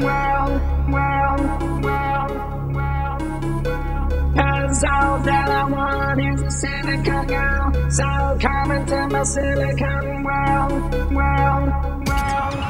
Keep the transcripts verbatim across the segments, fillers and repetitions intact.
world, world, world, world. Cause all that I want is a silicon girl. So come into my silicon world, world, world.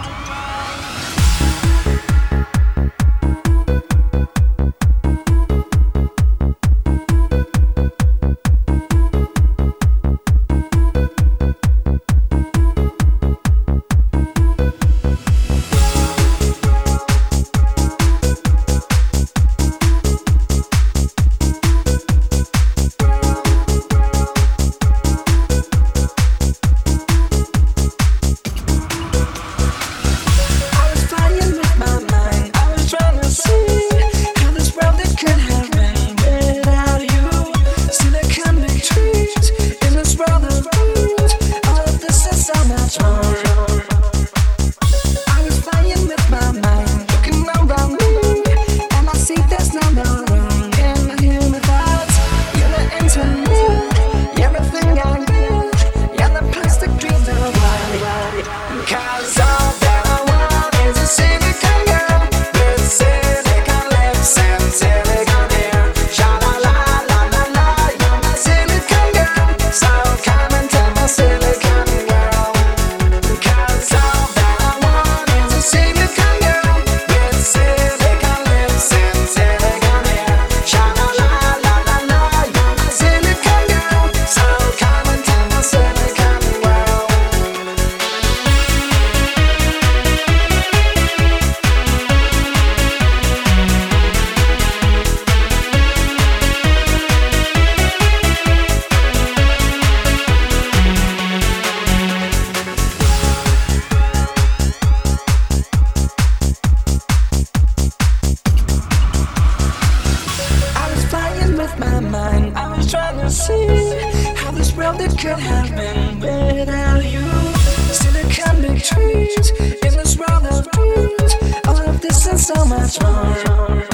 It could happen without you. Silicon big trees in this world of dreams. All of this and so much more.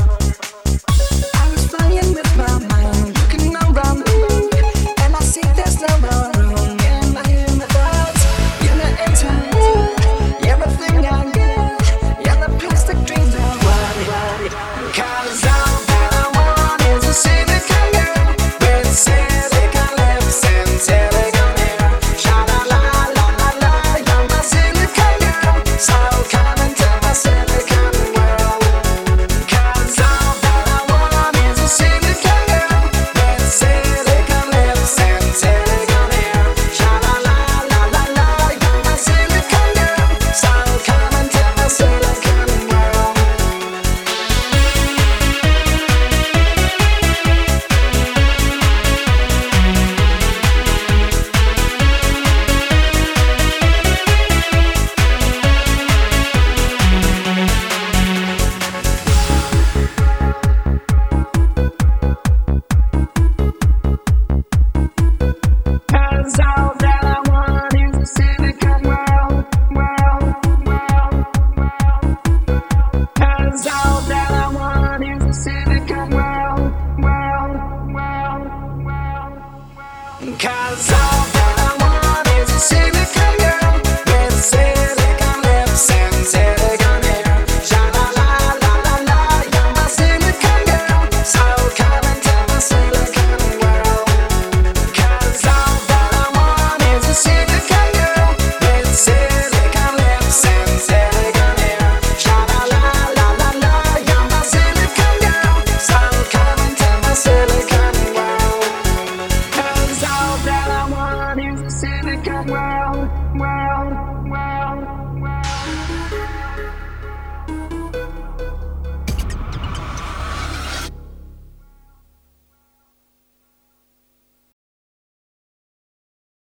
I was flying with my mind, looking around me, and I see there's no more room in my human thoughts. You're the internet, everything I get, yeah, the plastic dreams are wild. Cause all that I want is a silicon girl with silicon lips and silicon hair. Sha-la-la-la-la-la, you're my silicon girl, so come into my silicon world. Cause all that I want is a silicon girl with silicon lips and silicon hair. Sha-la-la-la-la-la, you're my silicon girl, so come into my silicon world. Cause all that I want is a silicon world, world, world, world. Cause all that I want is a silicon world, world, world, world. Cause all that I want is a silicon girl with silicon lips and silicon hair. Sha-la-la-la-la-la, you're my silicon girl, so come into my silicon world. Cause all that I want is a silicon girl with silicon lips and silicon hair. Sha-la-la-la-la-la, you're my silicon girl, so come into my silicon world. Cause all that I want is a silicon world, world.